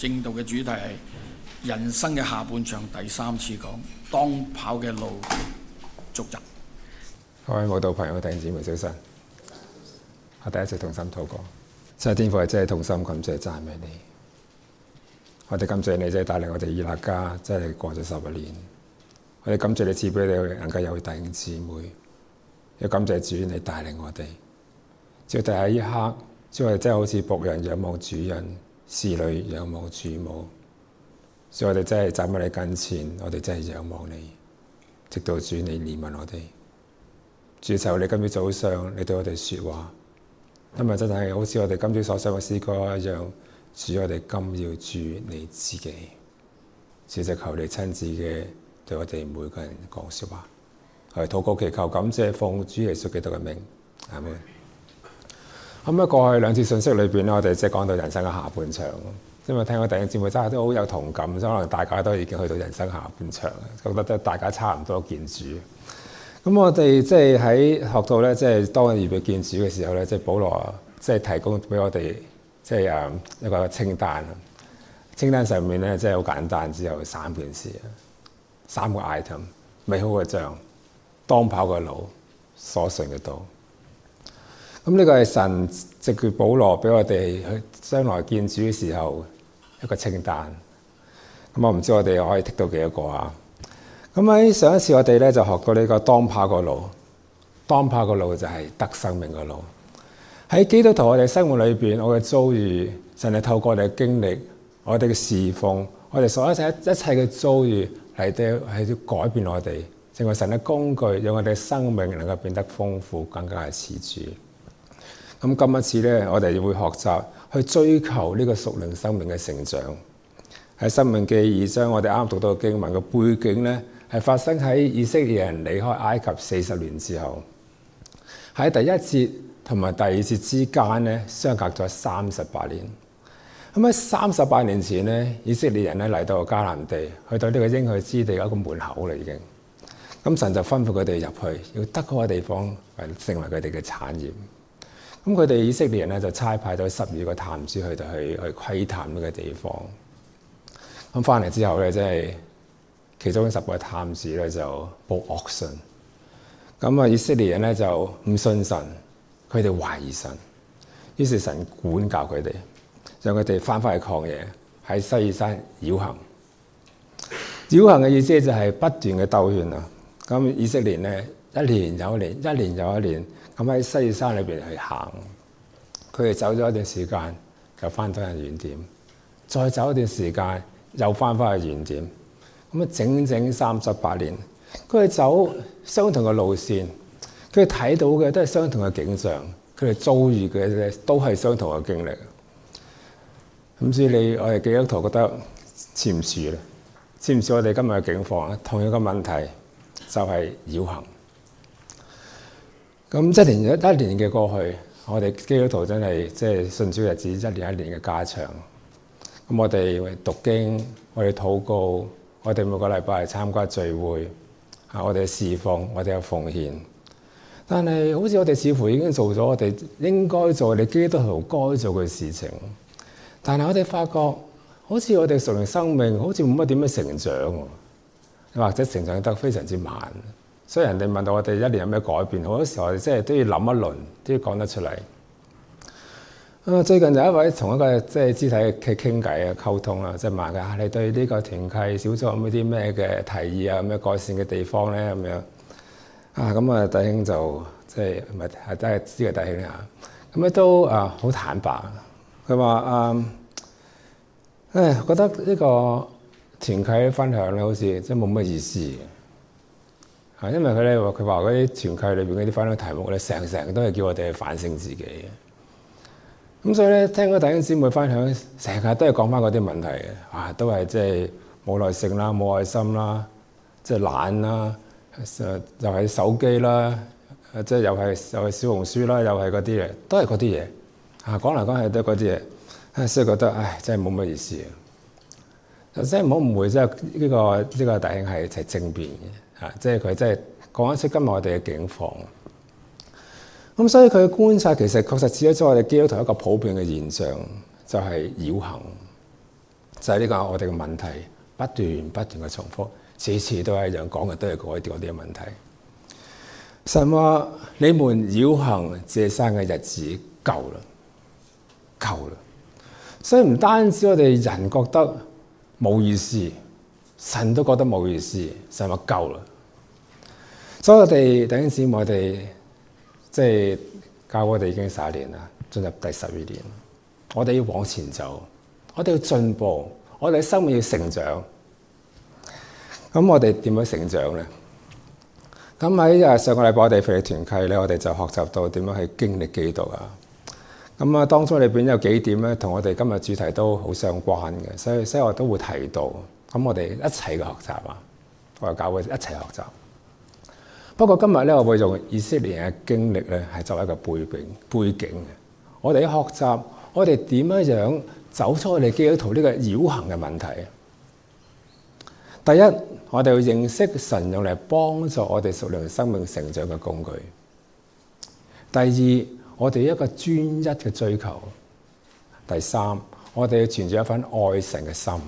正道嘅主題係人生嘅下半場第三次講當跑嘅路續集。 各位舞蹈朋友、弟兄姊妹早晨，我第一次同心禱告，真係天父係真係同心感謝讚美你。我哋感謝你真係帶領我哋以勒家真係過咗11年，我哋感謝你賜俾你能夠有弟兄姊妹，又感謝主你帶領我哋。只要第喺一刻，只要我哋真係好似僕人仰望主人，侍女仰望主母，所以我哋真係站喺你跟前，我哋真係仰望你，直到主你憐憫我哋。主求你今朝早上你對我哋說話，今日真係好似我哋今朝所唱嘅詩歌一樣，主我哋今要主你自己，主就求你親自嘅對我哋每個人講說話，係禱告祈求感謝奉主耶穌基督嘅名，阿門。咁喺過去2次信息裏邊咧，我哋即係講到人生嘅下半場，因為聽我弟兄姊妹真係都好有同感，可能大家都已經去到人生下半場，覺得大家差唔多見主。咁我哋即係喺學到咧，即係當我預備見主嘅時候咧，即係保羅即係提供俾我哋即係一個清單。清單上面咧即係好簡單，只有3件事，3個 item： 美好嘅仗、當跑嘅路、所信嘅道。咁呢個係神藉住保羅俾我哋去將來見主嘅時候一個清單。咁我唔知我哋可以剔到幾多個啊？咁喺上一次我哋咧就學到呢個當跑個路，當跑個路就係得生命嘅路。喺基督徒我哋生活裏邊，我嘅遭遇，神係透過我哋嘅經歷，我哋嘅侍奉，我哋所一切嘅遭遇係要改變我哋，成為神嘅工具，讓我哋嘅生命能夠變得豐富，更加係似主。咁今一次咧，我哋會學習去追求呢個屬靈生命嘅成長。喺申命記2章，我哋啱讀到經文嘅背景咧，係發生喺以色列人離開埃及40年之後，喺第一節同埋第二節之間咧，相隔咗38年。咁喺38年前咧，以色列人咧嚟到迦南地，去到呢個應許之地嘅一個門口啦已經。咁神就吩咐佢哋入去，要得嗰個地方成為佢哋嘅產業。咁佢哋以色列人咧就差派咗12個探子去窺探呢個地方。咁翻嚟之後咧，即係其中10個探子咧就報惡信。咁以色列人咧就唔信神，佢哋懷疑神，於是神管教佢哋，讓佢哋翻返去曠野喺西珥山繞行。繞行嘅意思就係不斷嘅兜圈啊！咁以色列咧一年又一年，一年又一年，咁喺西珥山裏邊去行。佢哋走咗一段時間，就翻返去原點，再走一段時間，又翻返去原點。咁整38年，佢哋走相同嘅路線，佢哋睇到嘅都係相同嘅景象，佢哋遭遇嘅都係相同嘅經歷。咁所以我哋基督徒覺得似唔似咧？似唔似我哋今日嘅境況咧？同樣嘅問題就係繞行。咁一年嘅過去，我哋基督徒真係即係信主日子一年一年嘅加長。咁我哋讀經，我哋禱告，我哋每個禮拜參加聚會，我哋侍奉，我哋有奉獻。但係好似我哋似乎已經做咗我哋應該做，我哋基督徒該做嘅事情。但係我哋發覺，好似我哋屬靈生命好似冇乜點樣成長，或者成長得非常之慢。所以人哋問到我哋一年有咩改變，好多時候我哋真係都要諗一輪，都要講得出嚟。最近有一位同一個即係肢體嘅傾偈啊、溝通啊，即係問佢你對呢個團契小組有冇啲咩嘅提議啊、有咩改善嘅地方咧咁樣咁啊，弟兄就即係唔係都係知個弟兄啊，咁咧都好坦白。佢話覺得呢個團契分享咧，好似真係冇乜意思嘅。因為佢話嗰啲團契裏邊嗰啲分享題目咧，成都係叫我哋去反省自己嘅。咁所以咧，聽嗰弟兄姊妹分享，成日都係講翻嗰啲問題嘅，都係即係冇耐性啦、冇愛心啦、即係懶啦、又係手機啦、即係又係小紅書啦，又係嗰啲嘢，都係嗰啲嘢。講嚟講去都係嗰啲嘢，所以覺得真係冇乜意思啊！真係唔好誤會，即係呢個弟兄係正面嘅，即係佢真係講得出今日我哋嘅境況。咁所以佢嘅觀察其實確實指咗我哋基督徒一個普遍嘅現象，就係繞行。 就係呢個我哋嘅問題不斷嘅重複，次次都係一樣講嘅，都係嗰啲嘅問題。神話你們繞行這山嘅日子夠啦。所以唔單止我哋人覺得冇意思，神都覺得冇意思。神話夠啦。所以我哋弟兄姊妹，我哋即係教我哋已經11年啦，進入第12年。我哋要往前走，我哋要進步，我哋嘅生命要成長。咁我哋點樣成長咧？咁喺上個禮拜我哋腓利團契咧，我哋就學習到點樣去經歷基督啊。咁啊，當中裏邊有幾點咧，同我哋今日主題都好相關嘅，所以我都會提到。咁我哋一齊嘅學習啊，我哋教會一齊學習。不過今日咧，我會用以色列嘅經歷咧，係作為一個背景嘅。我哋學習，我哋點樣走出我哋基督徒呢個繞行嘅問題。第一，我哋要認識神用嚟幫助我哋屬靈生命成長嘅工具。第二，我哋一個專一嘅追求。第三，我哋要存住一份愛神嘅心。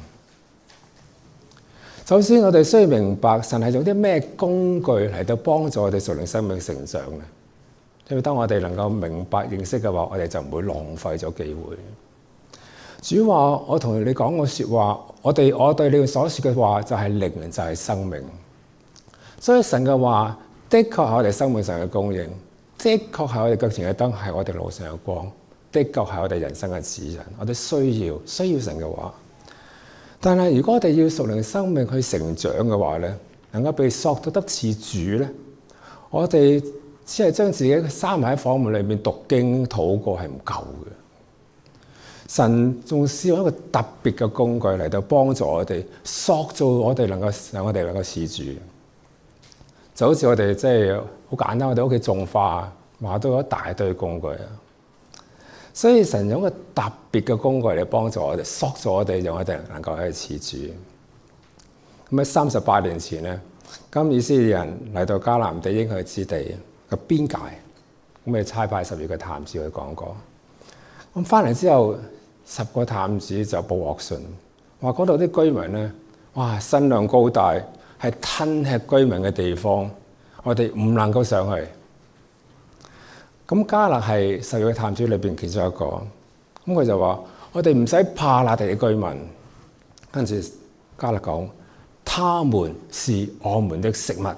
首先，我哋需要明白神係用啲咩工具嚟到幫助我哋屬靈生命成長咧。因為當我哋能夠明白認識嘅話，我哋就唔會浪費咗機會。主話：我同你講個說話，我對你哋所說嘅話就係靈，就係生命。所以神嘅話的確係我哋生命上嘅供應，的確係我哋腳前嘅燈，係我哋路上嘅光，的確係我哋人生嘅指引。我哋需要神嘅話。但係如果我哋要屬靈生命去成長嘅話咧，能夠被塑造得似主咧，我哋只係將自己閂埋喺房門裏面讀經禱告係唔夠嘅。神仲使用一個特別嘅工具嚟到幫助我哋塑造我哋能夠似主。就好似我哋即係好簡單，我哋屋企種花話都有一大堆工具啊。所以神用一個特別嘅工具嚟幫助我哋塑造我哋，讓我哋能夠去似主。咁喺38年前咧，咁以色列人嚟到迦南地應許之地嘅邊界，咁咪差派12個探子去講過。咁翻嚟之後，10個探子就報惡信，話嗰度啲居民咧，哇，身量高大，係吞吃居民嘅地方，我哋唔能夠上去。咁迦勒係12個探子裏邊其中一個，咁佢就話：我哋唔使怕那地嘅居民。跟住迦勒講：他們是我們的食物。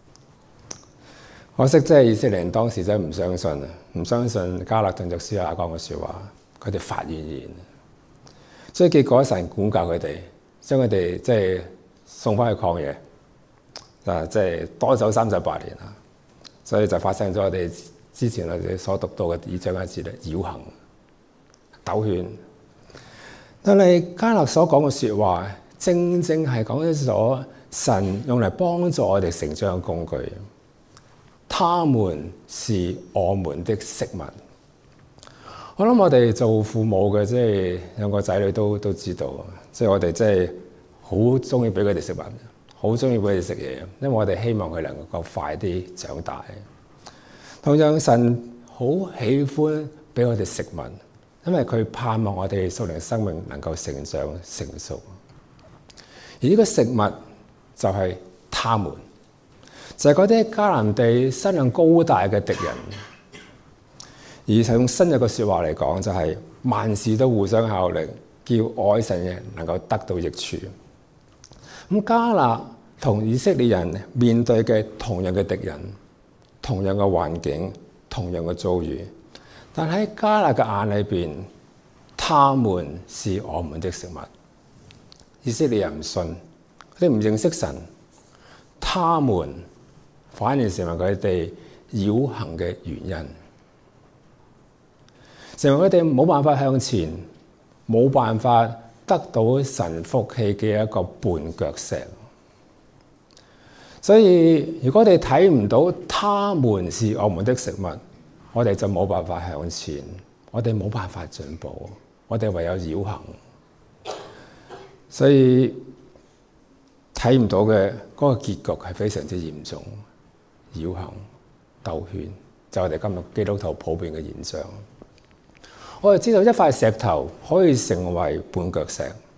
可惜即係以色列人當時真係唔相信啊，唔相信迦勒同約書亞講嘅説話，佢哋發怨言。所以結果神管教佢哋，將佢哋即係送翻去曠野，即係多走38年啦。所以就發生咗我哋之前我哋所讀到嘅2章1節咧，繞行、兜圈。但係迦勒所講嘅説話，正正係講咗神用嚟幫助我哋成長嘅工具。他們是我們的食物。我諗我哋做父母嘅，即係有個仔女都知道，即係我哋即係好中意俾佢哋食物，好中意俾佢哋食嘢，因為我哋希望佢能夠快啲長大。同樣神好喜歡俾我哋食物，因為佢盼望我哋屬靈生命能夠成長成熟。而呢個食物就係他們，就係嗰啲迦南地身量高大嘅敵人。而用新約嘅説話嚟講，就係萬事都互相效力，叫愛神嘅能夠得到益處。咁迦勒同以色列人面對嘅同樣嘅敵人，同樣嘅環境，同樣嘅遭遇，但喺迦勒嘅眼裏邊，他們是我們的食物。以色列人唔信，佢哋唔認識神，他們反而成為佢哋繞行嘅原因，成為佢哋冇辦法向前，冇辦法得到神福氣嘅一個絆腳石。所以如果我哋睇唔到他們是我們的食物，我哋就冇辦法向前，我哋冇辦法進步，我哋唯有繞行。所以睇唔到嘅嗰個結局係非常之嚴重，繞行兜圈就係我哋今日基督徒普遍嘅現象。我哋知道一塊石頭可以成為絆腳石，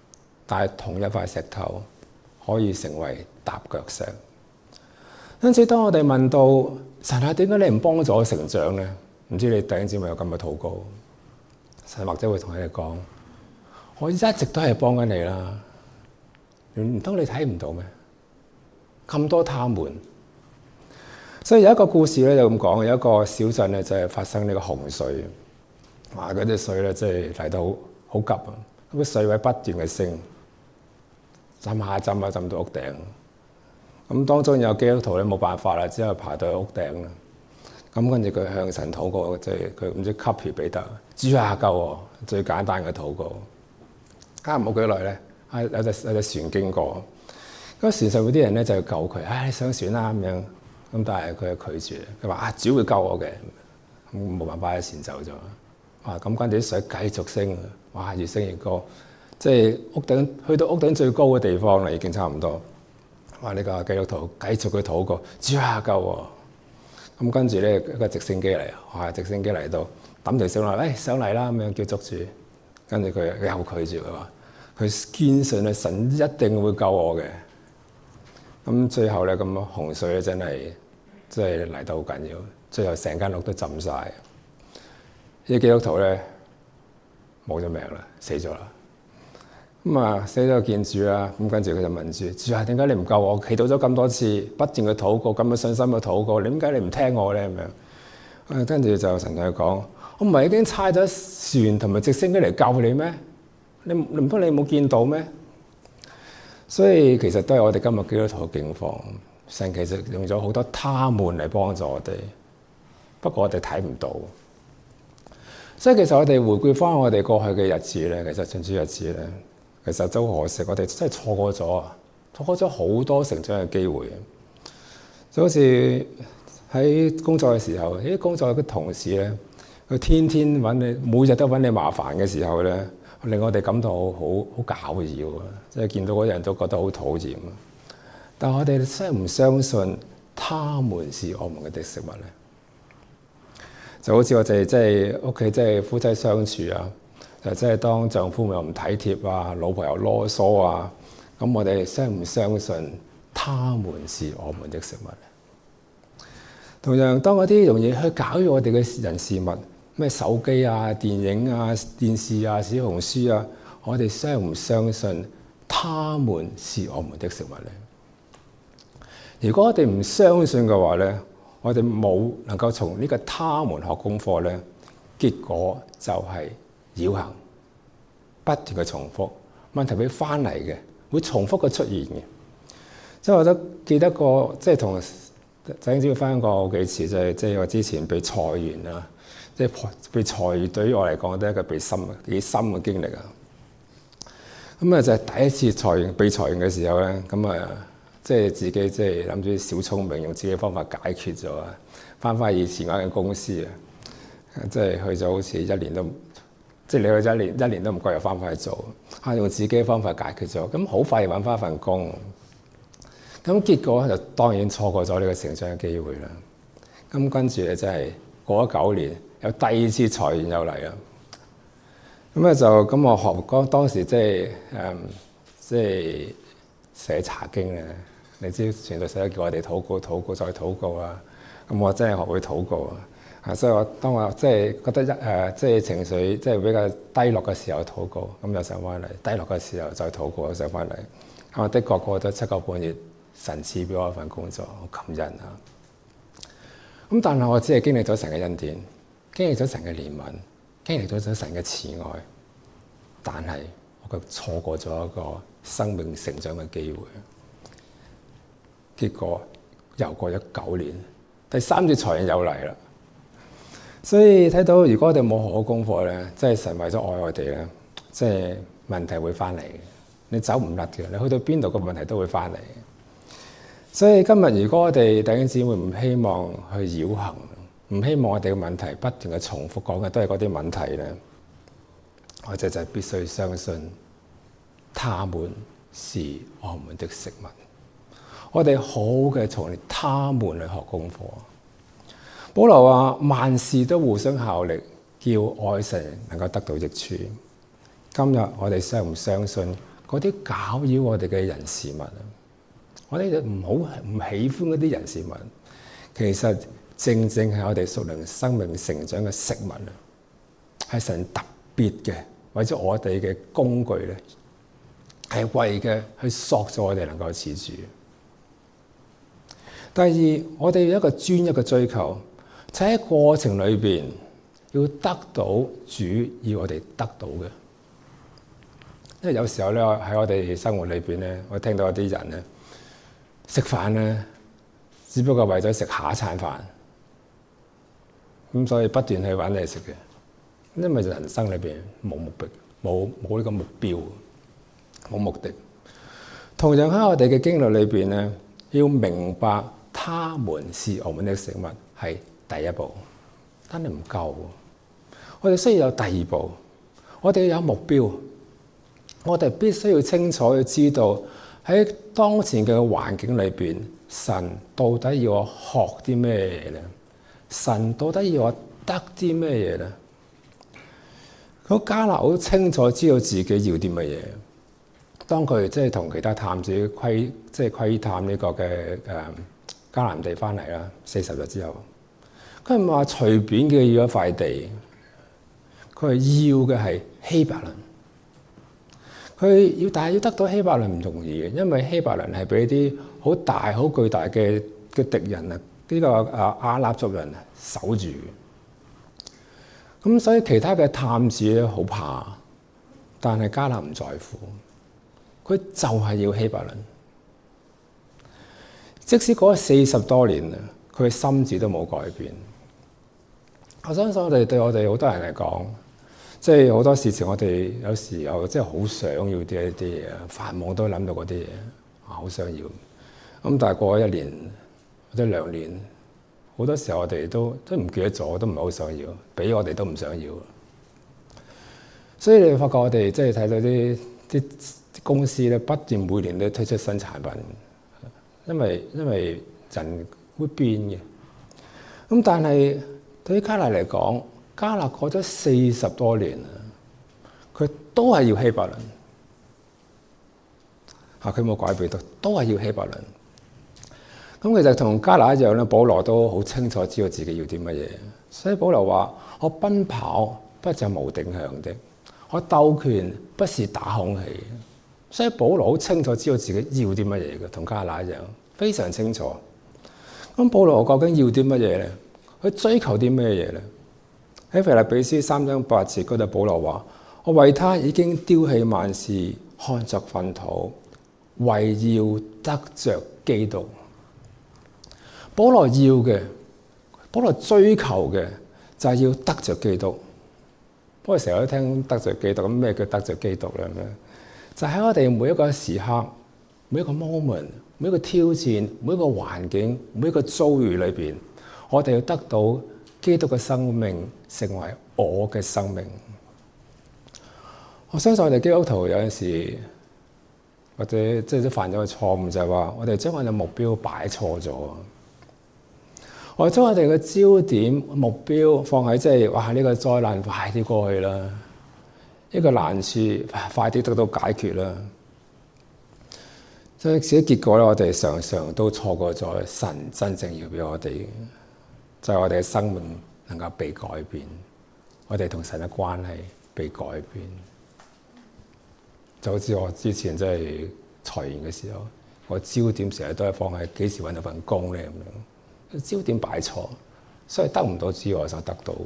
但係同一塊石頭可以成為踏腳石。因此，當我哋問到神啊，點解你唔幫助我成長咧？唔知你弟兄姊妹有咁嘅禱告，神或者會同你哋講：我一直都係幫緊你啦，唔通你睇唔到咩？咁多他們。所以有一個故事咧就咁講，有一個小鎮咧就係發生呢個洪水，哇！嗰啲水咧即係嚟到好急啊，咁水位不斷嘅升，浸下浸下浸到屋頂。咁當中有基督徒咧冇辦法啦，只有爬到去屋頂啦。咁跟住佢向神禱告，即係佢唔知給皮彼得，主啊救我！最簡單嘅禱告。冇幾耐咧，有隻船經過，嗰船上嗰啲人咧就救佢，你上船啦咁樣。咁但係佢係拒絕，佢話主會救我嘅，咁冇辦法，喺船走咗。咁跟住啲水繼續升，哇越升越高，即係屋頂去到屋頂最高嘅地方啦，已經差唔多。呢個基督徒繼續去禱告，主啊救我！咁跟住咧一個直升機嚟，直升機嚟到抌條繩落，上嚟啦咁樣叫捉住，跟住佢又拒絕，佢話佢堅信咧神一定會救我嘅。咁最後咧咁洪水咧真係嚟得好緊要，最後成間屋都浸晒。呢基督徒咧冇咗命啦，死咗啦。死咗見主啦。咁跟住佢就問主：主啊，點解你唔救我？祈禱咗咁多次，不斷嘅禱告，咁嘅信心嘅禱告，點解你唔聽我咧？咁樣跟住就神同佢講：我唔係已經差咗船同埋直升機嚟救你咩？你唔通你冇見到咩？所以其實都係我哋今日基督徒嘅境況，神其實用咗好多他們嚟幫助我哋，不過我哋睇唔到。所以其實我哋回顧翻我哋過去嘅日子咧，其實信主日子咧，其實都可惜，我哋真係錯過咗好多成長嘅機會。就好似喺工作嘅時候，工作嘅同事咧，佢天天揾你，每日都揾你麻煩嘅時候咧，令我哋感到好攪擾啊！即係見到嗰啲人都覺得好討厭啊！但係我哋相唔相信他們是我們嘅食物咧？就好似我哋即係屋企即係夫妻相處啊，就即係當丈夫又唔體貼啊，老婆又囉嗦啊，咁我哋相唔相信他們是我們的食物咧？同樣，當嗰啲容易去搞擾我哋嘅人事物，咩手機啊、電影啊、電視啊、小紅書啊，我哋相唔相信他們是我們的食物咧？如果我哋唔相信嘅話咧，我哋冇能夠從呢個他們學功課咧，結果就係繞行，不斷嘅重複，問題會翻嚟嘅，會重複嘅出現嘅。即係我都記得過，即係同弟兄姊妹翻過好幾次，即係我之前被裁員啊。即係被裁員對於我嚟講都係一個幾深嘅經歷啊！咁就係第一次被裁員嘅時候咧，即係自己即係諗住小聰明，用自己嘅方法解決咗啊！翻以前嗰間公司啊，即係去咗好似一年都，即係你去咗一年都唔夠又翻去做，用自己嘅方法解決咗，咁好快就揾翻份工。咁結果就當然錯過咗呢個成長嘅機會啦。咁跟住咧，真係過咗9年。有第二次裁員又嚟啦，咁我學當時即係寫查經咧，你知傳道社叫我哋禱告再禱告啊，咁我真係學會禱告啊，所以當我即係覺得即係情緒即係比較低落嘅時候禱告，咁又上翻嚟；低落嘅時候再禱告又上翻嚟。我的確過咗7個半月，神賜俾我一份工作，好感恩啊！咁但係我只係經歷咗神嘅恩典。經歷咗神嘅憐憫，經歷咗神嘅慈愛，但係我卻錯過咗一個生命成長嘅機會。結果又過咗9年，第3次裁員又嚟啦。所以睇到，如果我哋冇學好功課咧，即係神為咗愛我哋咧，即係問題會翻嚟嘅，你走唔甩嘅，你去到邊度個問題都會翻嚟。所以今日如果我哋弟兄姊妹唔希望去繞行，唔希望我哋嘅問題不斷嘅重複講嘅都係嗰啲問題咧，我哋就必須相信他們是我們的食物。我哋好嘅從他們去學功課。保羅話萬事都互相效力，叫愛神能夠得到益處。今日我哋相唔相信嗰啲攪擾我哋嘅人事物，我哋就唔喜歡嗰啲人事物，其實正正係我哋屬靈生命成長嘅食物啊，係神特別嘅，或者我哋嘅工具咧，係為嘅去塑造我哋能夠似主。第二，我哋有一個專一嘅追求，就喺過程裏邊要得到主要我哋得到嘅。因為有時候咧喺我哋生活裏邊咧，我聽到一啲人咧食飯咧，只不過為咗食下一餐飯，咁所以不斷去揾嘢食嘅。因為人生裏邊冇目的，冇呢個目標，冇目的。同樣喺我哋嘅經歷裏邊咧，要明白他們是我們的食物係第一步，但係唔夠。我哋需要有第二步，我哋要有目標。我哋必須要清楚去知道喺當前嘅環境裏邊，神到底要我學啲咩嘢咧？神到底要我得啲咩嘢咧？咁迦勒好清楚知道自己要啲乜嘢。當佢即係同其他探子窺探呢個嘅迦南地翻嚟啦，40日之後，佢唔係話隨便嘅要一塊地，佢係要嘅係希伯倫。但係要得到希伯倫唔容易嘅，因為希伯倫係俾啲好大、好巨大嘅敵人啊，呢個亞納族人守住嘅。咁所以其他嘅探子咧好怕，但係迦勒唔在乎，佢就係要希伯倫。即使過咗40多年啦，佢嘅心志都冇改變。我相信對我哋好多人嚟講，即係好多事情，我哋有時候即係好想要啲嘢，發夢都諗到嗰啲嘢，好想要。咁但係過咗1年或者2年，好多時候我哋都唔記得咗，都唔係好想要，俾我哋都唔想要。所以你發覺我哋即係睇到啲公司咧，不斷每年都推出新產品，因為人會變嘅。咁但係對於迦勒嚟講，迦勒過咗40多年啦，佢都係要希伯倫。佢冇改變到，都係要希伯倫。咁其實同迦勒一樣咧，保羅都好清楚知道自己要啲乜嘢。所以保羅話：我奔跑不就無定向的，我鬥拳不是打空氣。所以保羅好清楚知道自己要啲乜嘢嘅，同迦勒一樣，非常清楚。咁保羅究竟要啲乜嘢咧？佢追求啲咩嘢咧？喺腓立比書3章8節嗰度，保羅話：我為他已經丟棄萬事，看作糞土，為要得着基督。保羅要嘅，保羅追求嘅就係要得着基督。不過成日都聽得着基督，咁咩叫得着基督咧？就喺我哋每一個時刻、每一個 moment、每一個挑戰、每一個環境、每一個遭遇裏邊，我哋要得到基督嘅生命成為我嘅生命。我相信我哋基督徒有陣時或者即係都犯咗個錯誤，就係話我哋將我哋目標擺錯咗。我將我哋嘅焦點目標放喺即係哇呢個災難快啲過去啦，呢個難處快啲得到解決啦。所以結果咧，我哋常常都錯過咗神真正要俾我哋，就係我哋嘅生命能夠被改變，我哋同神嘅關係被改變。就好似我之前即係裁員嘅時候，我焦點成日都係放喺幾時搵到份工咧咁樣，焦點擺錯，所以得唔到之外我想得到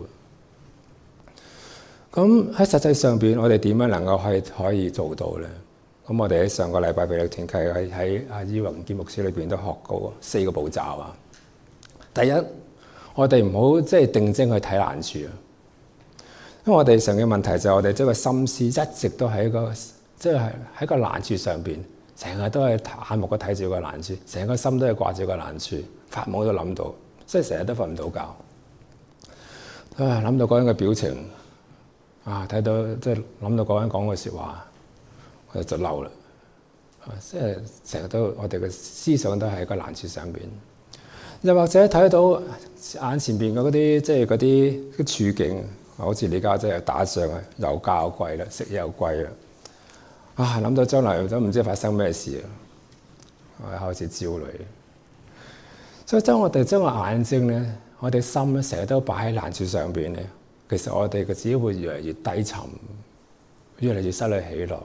嘅。咁喺實際上邊，我哋點樣能夠可以做到咧？咁我哋喺上個禮拜俾你團契喺阿伊宏建牧師裏邊都學過4個步驟啊。第一，我哋唔好即係定睛去睇難處啊，因為我哋成嘅問題就係我哋即係個心思一直都喺喺個難處上邊，成日都係眼目都睇住個難處，成個心都係掛住個難處，發夢都諗到，所以成日都瞓唔到覺。諗到嗰人嘅表情睇到即係諗到嗰人講嘅説話，我就嬲啦。即係成日都我哋嘅思想都喺個難處上邊，又或者睇到眼前邊嘅嗰啲即係嗰啲處境，好似你家姐係打仗啊，油價又貴啦，食嘢又貴啦。 諗到將來都唔知發生咩事啊！我開始焦慮。所以當我哋將個眼睛咧，我哋心咧成日都擺喺難處上邊咧，其實我哋嘅只會越嚟越低沉，越嚟越失去喜樂。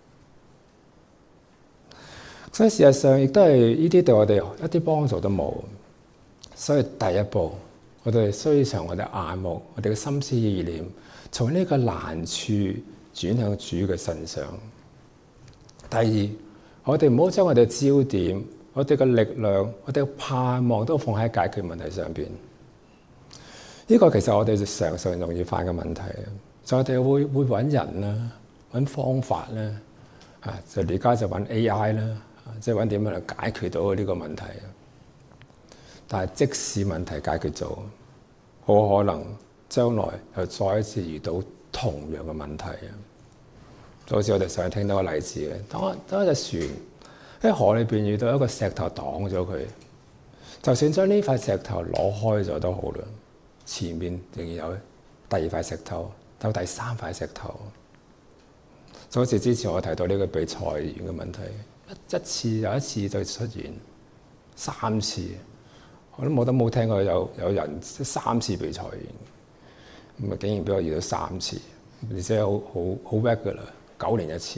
所以事實上亦都係呢啲對我哋一啲幫助都冇。所以第一步，我哋需要從我哋眼目、我哋嘅心思意念，從呢個難處轉向主嘅身上。第二，我哋唔好將我哋嘅焦點、我哋嘅力量、我哋嘅盼望都放喺解決問題上邊。呢個其實我哋常常容易犯嘅問題。就我哋會揾人啦，揾方法啦，就而家就揾 AI 啦，即係揾點樣嚟解決到呢個問題。但係即使問題解決咗，好可能將來又再一次遇到同樣嘅問題。就好似我哋上次聽到個例子嘅，當一隻船喺河裏邊遇到一個石頭擋咗佢，就算將呢塊石頭攞開咗都好啦，前面仍然有第二塊石頭，有第三塊石頭。就好似之前我提到呢個被裁員嘅問題，一次又一次就出現3次，我都冇聽過有人3次被裁員，咁啊竟然俾我遇到3次，而且好 regular， 9年一次。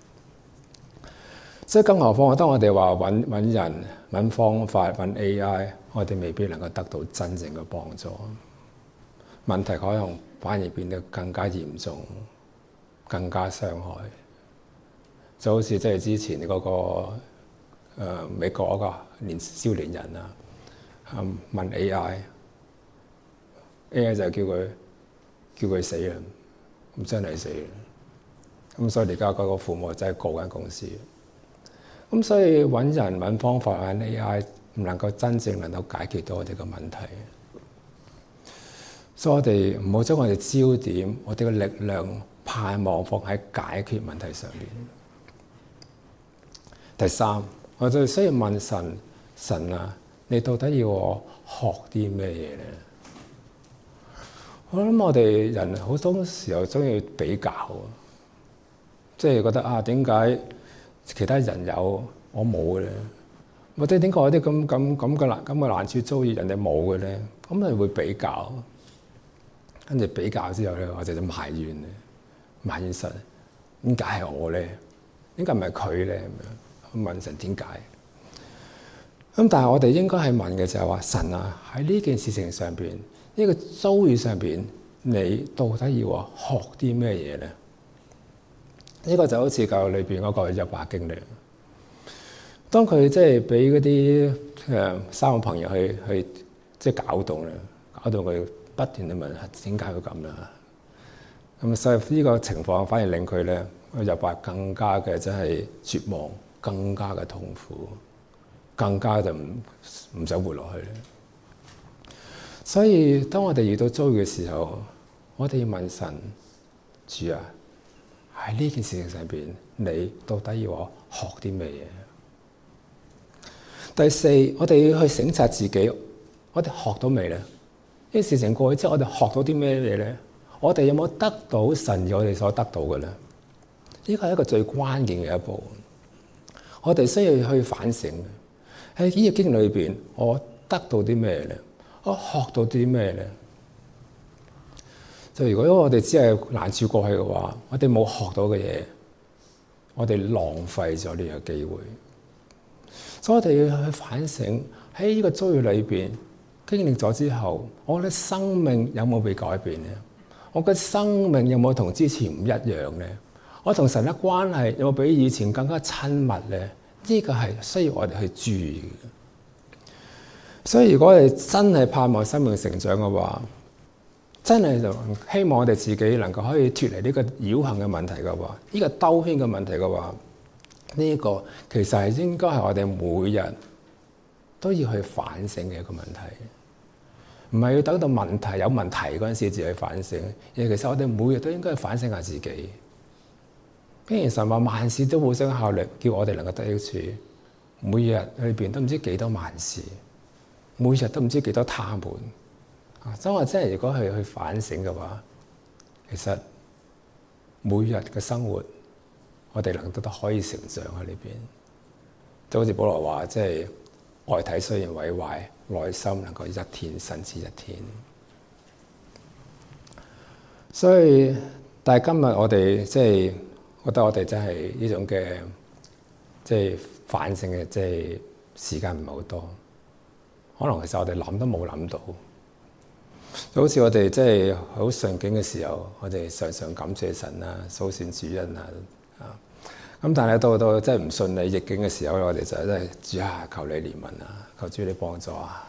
所以更何況當我哋話揾人、揾方法、揾 AI， 我哋未必能夠得到真正嘅幫助。問題可能反而變得更加嚴重，更加傷害。就好似即係之前嗰個美國嗰個少年人啊，問 AI 就叫佢死啦，咁真係死啦。咁所以而家嗰個父母真係告緊公司。咁所以揾人揾方法揾 AI 唔能夠真正能夠解決到我哋嘅問題。所以我哋唔好將我哋焦點、我哋嘅力量、盼望放喺解決問題上邊。第三，我哋需要問神啊，你到底要我學啲咩嘢咧？我諗我哋人好多時候中意比較，即係覺得點解其他人有我冇嘅咧？或者點解我啲咁嘅難處遭遇人哋冇嘅咧？咁你會比較，跟住比較之後咧，我就埋怨神，點解係我咧？點解唔係佢咧？咁樣問神點解？咁但係我哋應該係問嘅就係話，神啊，喺呢件事情上邊，呢個遭遇上邊，你到底要我學啲咩嘢咧？呢個就好似教裏邊嗰個約伯經歷。當佢即係俾嗰啲3個朋友去即係搞到佢不斷地問點解會咁啦。咁所以呢個情況反而令佢咧約伯更加嘅真係絕望，更加嘅痛苦，更加就唔想活落去咧。所以當我哋遇到遭遇嘅時候，我哋要問神，主啊，喺呢件事情上邊，你到底要我學啲咩嘢？第四，我哋要去省察自己，我哋學到未咧？呢件事情過去之後，我哋學到啲咩嘢咧？我哋有冇得到神我哋所得到嘅咧？呢個係一個最關鍵嘅一步。我哋需要去反省喺呢個經歷裏邊，我得到啲咩咧？我學到啲咩咧？就如果我哋只係難處過去嘅話，我哋冇學到嘅嘢，我哋浪費咗呢個機會。所以我哋要去反省喺呢個遭遇裏邊經歷咗之後，我嘅生命有冇被改變咧？我嘅生命有冇同之前唔一樣咧？我同神嘅關係有冇比以前更加親密咧？呢個係需要我哋去注意嘅。所以如果我哋真係盼望生命成長嘅話，真係就希望我哋自己能夠可以脫離呢個繞行嘅問題嘅話，呢個兜圈嘅問題嘅話，呢個其實係應該係我哋每日都要去反省嘅一個問題，唔係要等到問題有問題嗰陣時至去反省，而其實我哋每日都應該去反省下自己。既然神話萬事都互相效力，叫我哋能夠得益處，每日裏邊都唔知幾多萬事，每日都唔知幾多他們。所以我真係如果係去反省嘅話，其實每日嘅生活， 我哋能得可以成長喺裏邊。就好似保羅話，即係外體雖然毀壞，內心能夠一天新似一天。所以，但係今日我哋即係覺得我哋真係呢種嘅即係反省嘅即係時間唔係好多，可能其實我哋諗都冇諗到。就好似我哋即係好順境嘅時候，我哋常常感謝神啊，數算主恩啊。咁但係到即係唔順利逆境嘅時候，我哋就真係主啊，求你憐憫啊，求主你幫助啊。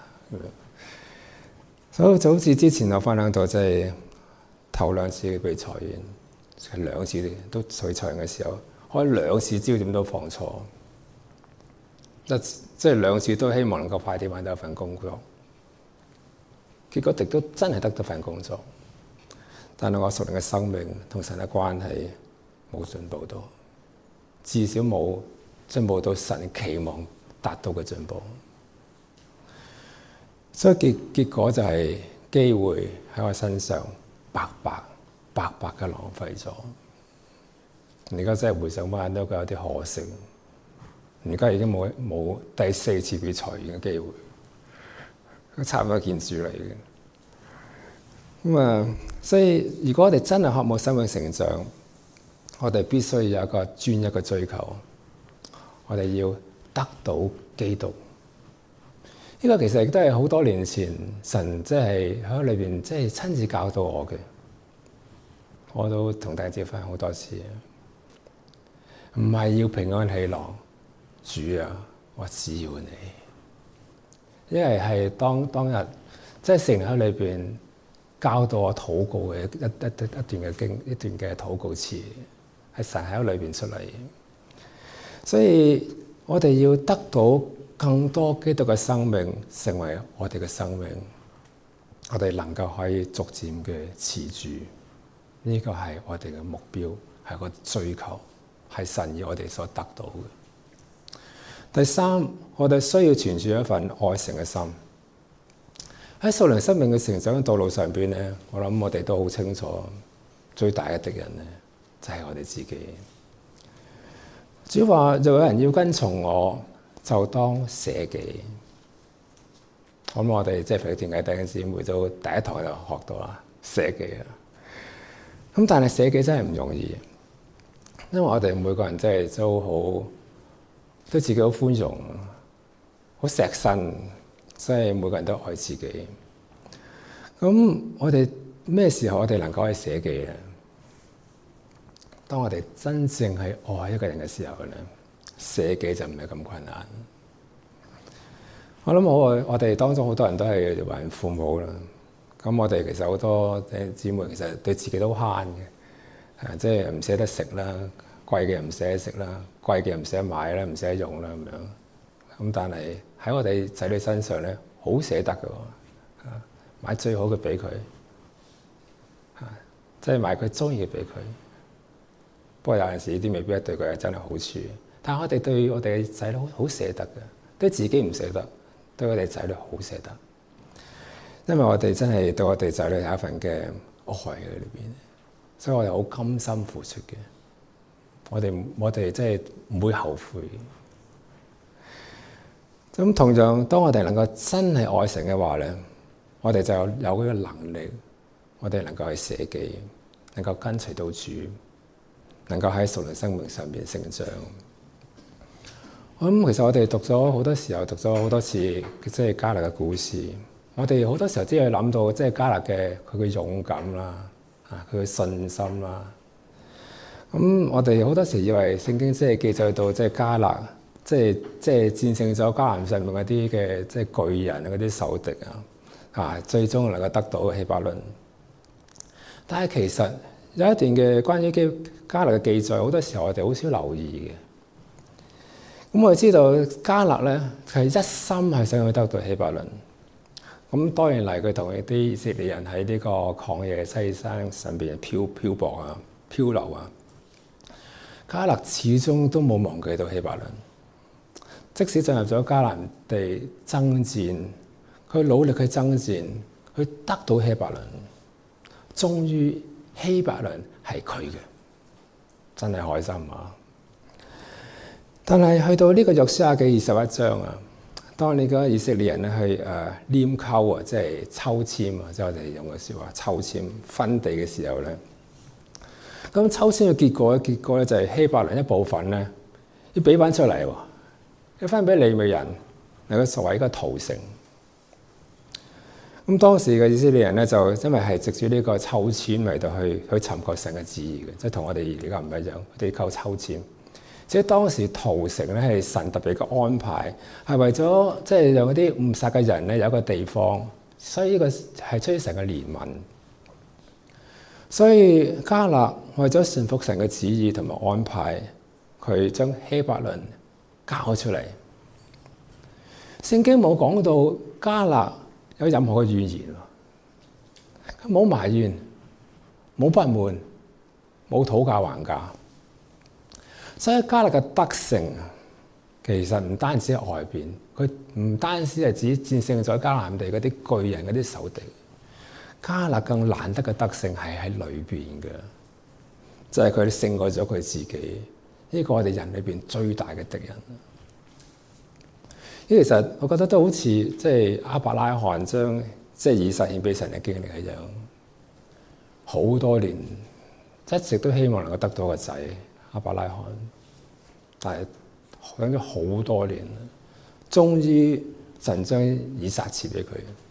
所以就好似之前我分享到，即係頭兩次被裁員，兩次都被裁員嘅時候，可以兩次焦點都放錯，即係兩次都希望能夠快啲揾到一份工作。結果亦都真係得到份工作，但係我屬靈嘅生命同神嘅關係冇進步到，至少冇進步到神期望達到嘅進步。所以結果就係機會喺我身上白白嘅浪費咗。而家真係回想翻都覺得有啲可惜。而家已經冇第四次被裁員嘅機會。差唔多件事嚟嘅，所以如果我哋真係渴望生命成長，我哋必須有一個專一嘅追求，我哋要得到基督。呢個其實亦都係好多年前神即係喺裏邊即係親自教導我嘅，我都同大家分享好多次。唔係要平安喜樂，主啊，我只要你。因為係當日即係聖靈喺裏邊教導我禱告嘅一段嘅禱告詞，係神喺裏邊出嚟。所以我哋要得到更多基督嘅生命成為我哋嘅生命，我哋能夠可以逐漸嘅持住，呢個係我哋嘅目標，係個追求，係神要我哋所得到嘅。第三，我哋需要存住一份愛誠嘅心。喺屬靈生命嘅成長嘅道路上邊咧，我諗我哋都好清楚，最大嘅敵人咧就係我哋自己。主話：若有人要跟從我，就當捨己。咁我哋即係腓立比弟兄姊妹都第一堂就學到啦，捨己啊。咁但係捨己真係唔容易，因為我哋每個人真係都好。對自己好寬容，好錫身，所以每個人都愛自己。咁我哋咩時候我哋能夠去捨己咧？當我哋真正係愛一個人嘅時候咧，捨己就唔係咁困難。我諗我哋當中好多人都係為人父母啦。咁我哋其實好多姊妹其實對自己都慳嘅，即係唔捨得食啦。貴嘅唔捨得食啦，貴嘅唔捨得買啦，唔捨得用啦咁樣。咁但係喺我哋仔女身上咧，好捨得嘅，買最好嘅俾佢，即係買佢中意嘅俾佢。不過有陣時呢啲未必係對佢係真係好處。但係我哋對我哋嘅仔女好捨得嘅，對自己唔捨得，對我哋仔女好捨得。因為我哋真係對我哋仔女有一份嘅愛喺裏邊，所以我哋好甘心付出嘅。我哋真係唔會後悔。咁同樣，當我哋能夠真係愛神嘅話咧，我哋就有嗰個能力，我哋能夠去捨己，能夠跟隨到主，能夠喺屬靈生命上面成長。咁其實我哋讀咗好多時候，讀咗好多次，即係迦勒嘅故事。我哋好多時候只係諗到，即係迦勒嘅佢嘅勇敢啦，佢嘅信心啦。咁我哋好多時以為聖經即係記載到即係迦勒，即係戰勝咗迦南上面嗰啲嘅即係巨人嗰啲仇敵啊，最終能夠得到希伯倫。但係其實有一段嘅關於迦勒嘅記載，好多時候我哋好少留意嘅。咁我哋知道迦勒咧係一心係想去得到希伯倫。咁多年嚟佢同一啲以色列人喺呢個曠野西山上邊漂泊啊、漂流啊。迦勒始終都冇忘記到希伯倫，即使進入咗迦南地爭戰，佢努力去爭戰，佢得到希伯倫，終於希伯倫係佢嘅，真係開心啊！ 但係去到呢個約書亞記21章啊，當你個以色列人咧去拈鬮啊，即係抽籤啊，即係我哋用嘅説話抽籤分地嘅時候咧，咁抽籤嘅結果咧就係希伯倫一部分咧要俾翻出嚟喎，要分俾利未人，能夠作為一個逃城。咁當時嘅以色列人咧就因為係藉住呢個抽籤嚟到去尋求神嘅旨意嘅，即係同我哋而家唔一樣，佢哋靠抽籤。即係當時逃城咧係神特別嘅安排，係為咗即係讓嗰啲誤殺嘅人咧有一個地方，所以呢個係出於神嘅憐憫。所以迦勒為咗順服神嘅旨意同埋安排，佢將希伯倫交出嚟。聖經冇講到迦勒有任何嘅怨言，佢冇埋怨，冇不滿，冇討價還價。所以迦勒嘅得勝其實唔單止喺外邊，佢唔單止係指戰勝咗迦南地嗰啲巨人嗰啲仇敵，迦勒更難得嘅得勝係喺裏邊嘅，就係佢勝過咗佢自己。呢個我哋人裏邊最大嘅敵人。其實我覺得都好似即係亞伯拉罕將即係以撒獻俾神嘅經歷一樣，好多年一直都希望能夠得到個仔亞伯拉罕，但係等咗好多年，終於神將以撒賜俾佢。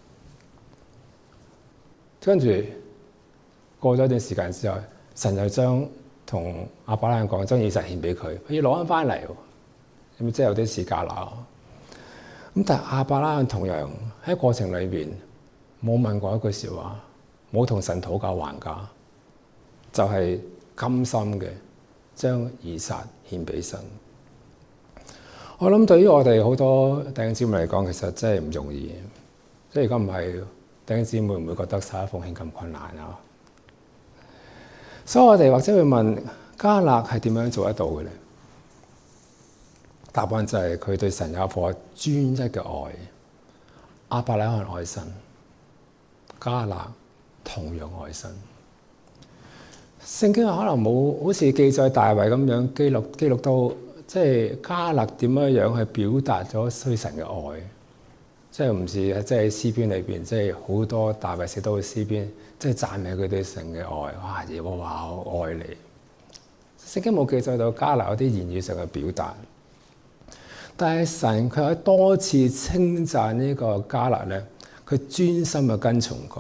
跟住過咗一段時間之後，神又將同亞伯拉罕講，將以撒獻俾佢，佢要攞翻嚟，咁即係有啲似迦勒。咁但係亞伯拉罕同樣喺過程裏邊冇問過一句説話，冇同神討價還價，就係甘心嘅將以撒獻俾神。我諗對於我哋好多弟兄姊妹嚟講，其實真係唔容易。即係如果唔係，弟兄姊妹唔會覺得撒一奉獻咁困難啊。所以我哋或者會問迦勒係點樣做得到嘅咧？答案就係佢對神有一顆專一嘅愛。亞伯拉罕愛神，迦勒同樣愛神。聖經可能冇好似記載大衛咁樣記錄到，即係迦勒點樣去表達咗對神嘅愛。即係唔似即係詩篇裏邊，即係好多大衛寫到嘅詩篇，即係讚美佢對神嘅愛。哇！耶和華我愛你。聖經冇記載到迦勒有啲言語上嘅表達。但係神佢喺多次稱讚呢個迦勒咧，佢專心嘅跟從佢。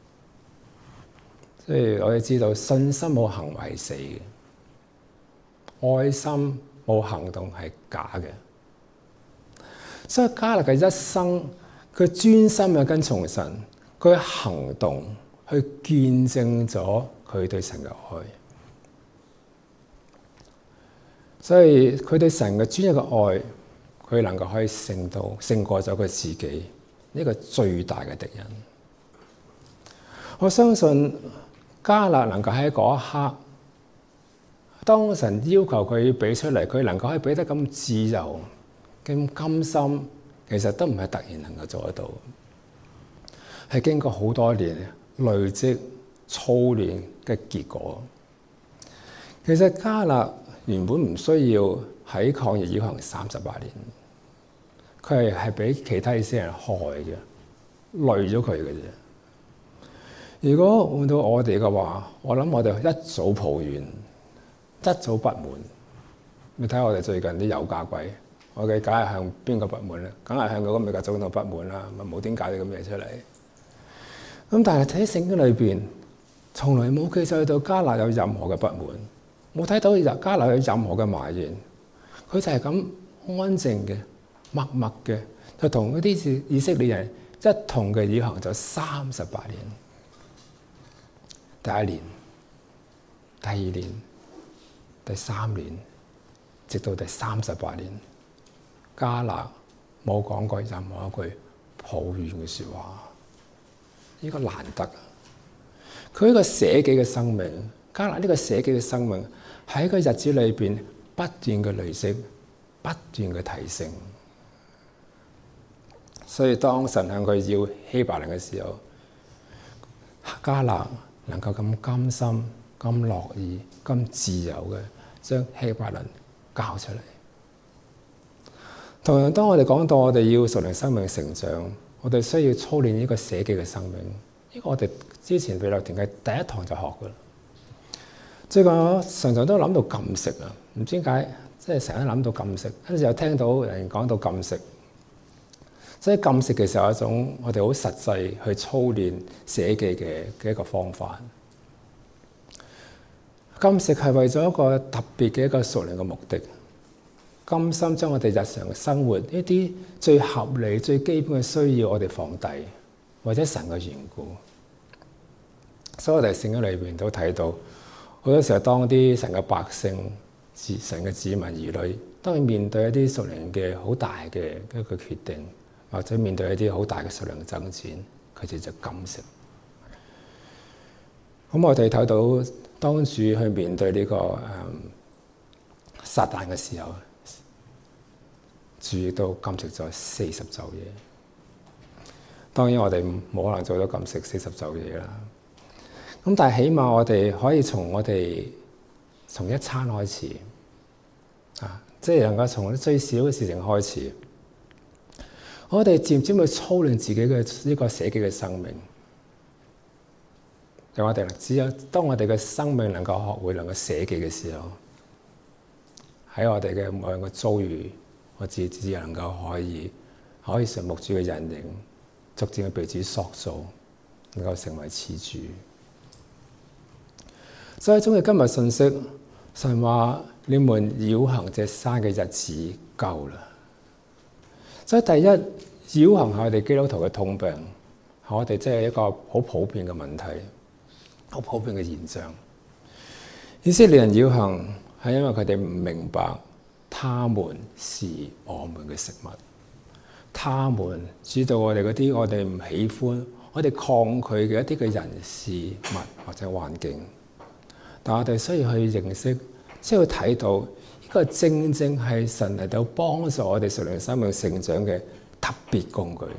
即係我哋知道信心冇行為係死嘅，愛心冇行動係假嘅。所以迦勒嘅一生，佢專心嘅跟從神，佢行動去見證咗佢對神嘅愛。所以佢對神嘅專一嘅愛，佢能夠可以勝過咗佢自己呢個最大嘅敵人。我相信迦勒能夠喺嗰一刻，當神要求佢俾出嚟，佢能夠可以俾得咁自由、咁甘心，其實都唔係突然能夠做得到，係經過好多年累積操練嘅結果。其實迦勒原本唔需要喺曠野要行38年。佢係俾其他以色列人害嘅，累咗佢嘅啫。如果換到我哋嘅話，我諗我哋一早抱怨，一早不滿。你睇下我哋最近啲油價貴，我哋梗係向邊個不滿咧？梗係向嗰個美國總統不滿啦，咪冇點搞啲咁嘢出嚟。咁但係睇聖經裏邊，從來冇記載到迦勒有任何嘅不滿，冇睇到迦勒有任何嘅埋怨，佢就係咁安靜嘅。默默嘅就同嗰啲以色列人一同嘅以行咗38年。第一年、第二年、第3年，直到第38年，迦勒冇講過任何一句抱怨嘅説話。呢個難得。佢呢個捨己嘅生命，迦勒呢個捨己嘅生命喺個日子裏邊不斷嘅累積，不斷嘅提升。所以當神向佢要希伯倫嘅時候，迦勒能夠咁甘心、咁樂意、咁自由嘅將希伯倫交出嚟， 同樣，當我哋講到我哋要屬靈生命成長，我哋需要操練呢個捨己嘅生命。呢個我哋之前俾樂團嘅第一堂就學噶啦。最近我常常都諗到禁食啊，唔知點解，即係成日諗到禁食，跟住又聽到人講到禁食。所以禁食其實係一種我哋好實際去操練捨己嘅一個方法。禁食係為咗一個特別嘅一個屬靈嘅目的，甘心將我哋日常生活呢啲最合理、最基本嘅需要我哋放低，或者神嘅緣故。所以我哋聖經裏邊都睇到，好多時候當啲神嘅百姓、神嘅子民兒女，當佢面對一啲屬靈嘅好大嘅一個決定，或者面對一啲好大嘅屬靈爭戰，佢哋就禁食。咁我哋睇到當主去面對呢個撒旦嘅時候，主亦都禁食咗40晝夜。當然我哋冇可能做到禁食40晝夜啦。咁但係起碼我哋可以從一餐開始，即係能夠從最少嘅事情開始，我哋漸漸去操練自己嘅呢個捨己嘅生命。讓我哋只有當我哋嘅生命能夠學會能夠捨己嘅時候，喺我哋嘅每個遭遇，我只能夠可以順牧主嘅引領，逐漸去被主塑造，能夠成為似主。所以，中意今日信息，神話你們繞行這山嘅日子夠啦。所以第一，繞行係我哋基督徒嘅通病，係我哋即係一個好普遍嘅問題，好普遍嘅現象。以色列人繞行係因為佢哋唔明白，他們是我們嘅食物，他們知道我哋嗰啲我哋唔喜歡、我哋抗拒嘅一啲嘅人事物或者環境。但我哋需要去認識，需要睇到呢個正正係神嚟到幫助我哋屬靈生命成長嘅特別工具。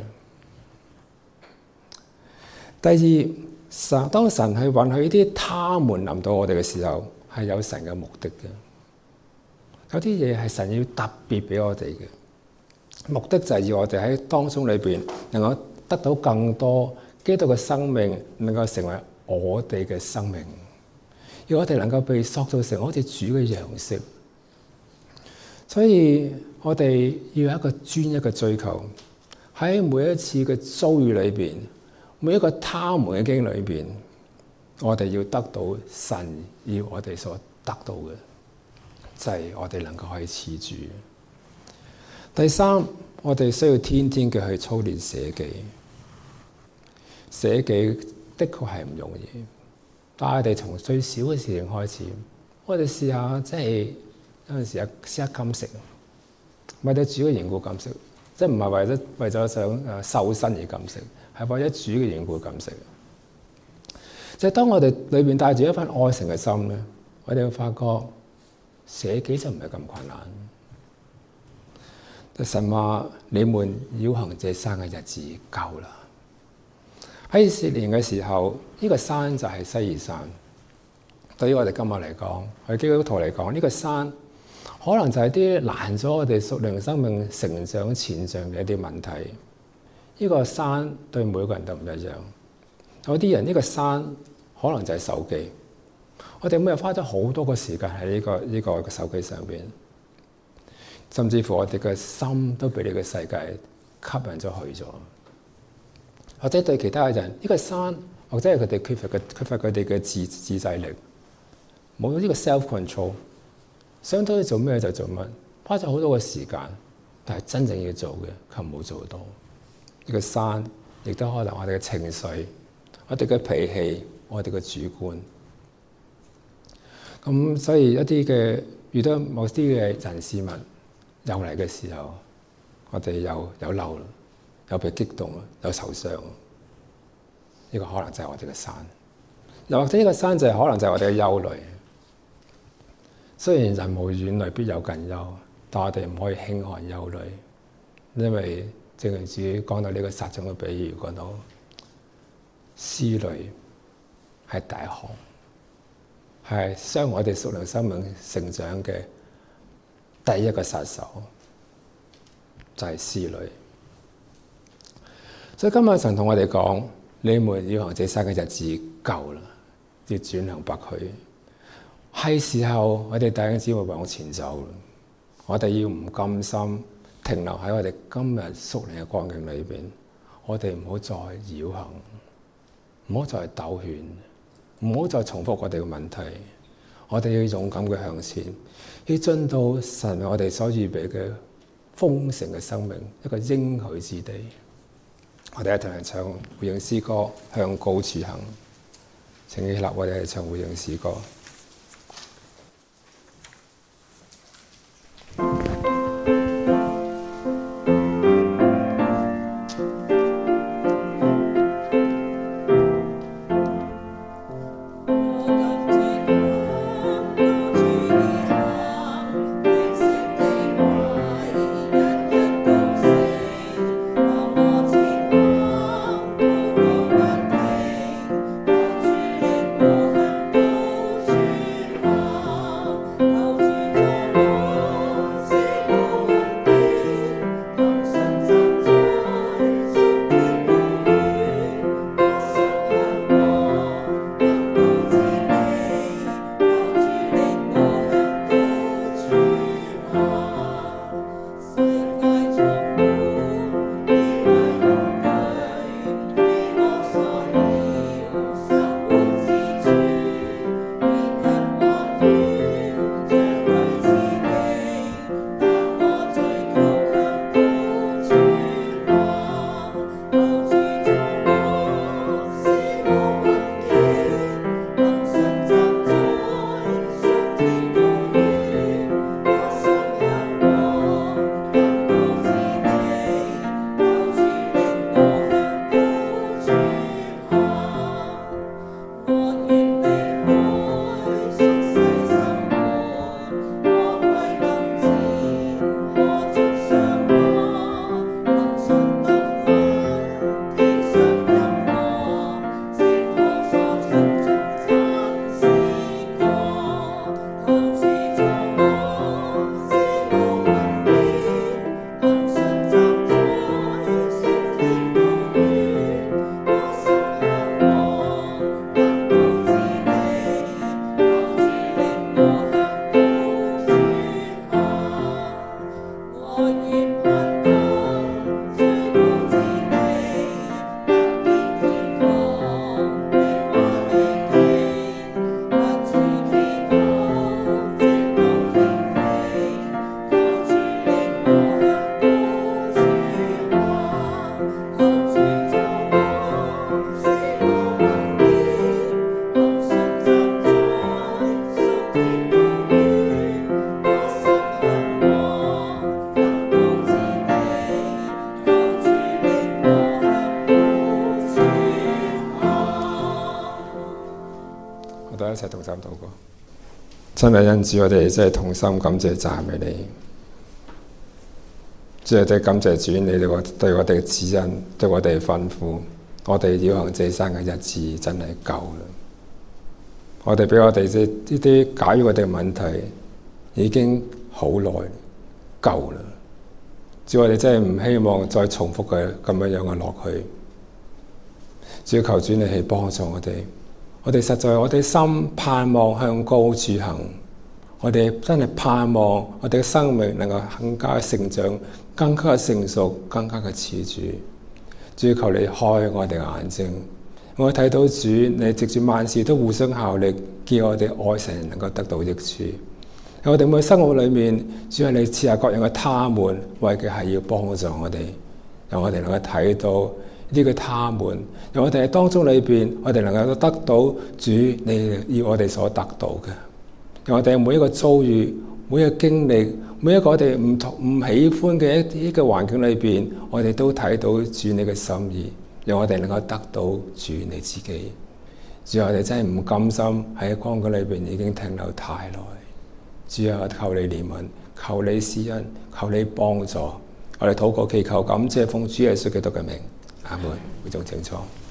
第二，當神係允許呢啲他們臨到我哋嘅時候，係有神嘅目的嘅。有啲嘢係神要特別俾我哋嘅目的，就係要我哋喺當中裏邊能夠得到更多基督嘅生命，能夠成為我哋嘅生命。要我哋能夠被塑造成好似主嘅樣式，所以我哋要有一個專一嘅追求，喺每一次嘅遭遇裏邊，每一個他們嘅經歷裏邊，我哋要得到神要我哋所得到嘅，就係我哋能夠可以似主。第三，我哋需要天天嘅去操練捨己。捨己的確係唔容易。但係我哋從最少嘅事情開始，我哋試下，即係有陣時試下禁食，為咗主嘅緣故禁食，即係唔係為咗想瘦身而禁食，係為咗主嘅緣故禁食。就係當我哋裏邊帶住一份愛誠嘅心咧，我哋會發覺捨己就唔係咁困難。神話你們繞行這山嘅日子夠啦。喺4年嘅時候，呢個山就係西珥山。對於我哋今日嚟講，喺基督徒嚟講，呢個山可能就係啲攔咗我哋屬靈生命成長前進嘅一啲問題。呢個山對每個人都唔一樣。有啲人呢個山可能就係手機。我哋每日花咗好多個時間喺呢個手機上邊，甚至乎我哋嘅心都俾呢個世界吸引咗去咗。或者對其他嘅人，呢個山或者係佢哋缺乏佢哋嘅自制力，冇咗呢個 self control， 想到做咩就做乜，花咗好多嘅時間，但係真正要做嘅佢冇做到。呢個山亦都可能我哋嘅情緒、我哋嘅脾氣、我哋嘅主觀。咁所以一啲嘅遇到某啲嘅人事物又嚟嘅時候，我哋有嬲啦。有被激動，有受傷，呢個可能就係我哋嘅山。又或者呢個山就係可能就係我哋嘅憂慮。雖然人無遠慮，必有近憂，但我哋唔可以輕看憂慮，因為正如主講到呢個撒種嘅比喻，講到思慮係第一項，係傷我哋屬靈生命成長嘅第一個殺手。 就係思慮。所以今日神同我哋講：你們要行這山嘅日子夠啦，要轉向北去。係時候我哋弟兄姊妹往前走啦。我哋要唔甘心停留喺我哋今日屬靈嘅光景裏邊，我哋唔好再繞行，唔好再兜圈，唔好再重複我哋嘅問題。我哋要勇敢嘅向前，要進到神為我哋所預備嘅豐盛嘅生命，一個應許之地。我哋一齊嚟唱回應詩歌，向高處行。請起立，我哋嚟唱回應詩歌。一齊同心禱告。真係因主，我哋真係同心感謝讚美你。主啊，真係感謝主，你對我哋嘅指引，對我哋嘅吩咐，我哋要行這山嘅日子真係夠啦。我哋俾我哋呢啲解決我哋嘅問題已經好耐夠啦。主，我哋真係唔希望再重複嘅咁樣嘅落去。主，求主你去幫助我哋。我哋實在我哋心盼望向高處行，我哋真係盼望我哋嘅生命能夠更加成長，更加成熟，更加嘅似主。主，求你開我哋嘅眼睛，我睇到主你藉住萬事都互相效力，叫我哋愛神能夠得到益處。喺我哋每生活裏面，主係你賜下各樣嘅他們，為嘅係要幫助我哋，讓我哋能夠睇到呢個他們，讓我哋喺當中裏邊，我哋能夠得到主你要我哋所得到嘅。讓我哋每一個遭遇、每一個經歷、每一個我哋唔喜歡嘅一個環境裏邊，我哋都睇到主你嘅心意，讓我哋能夠得到主你自己。主，我哋真係唔甘心喺光景裏邊已經停留太耐。主啊，求你憐憫，求你施恩，求你幫助。我哋禱告祈求感謝奉主耶穌基督嘅名，阿門。會眾請坐。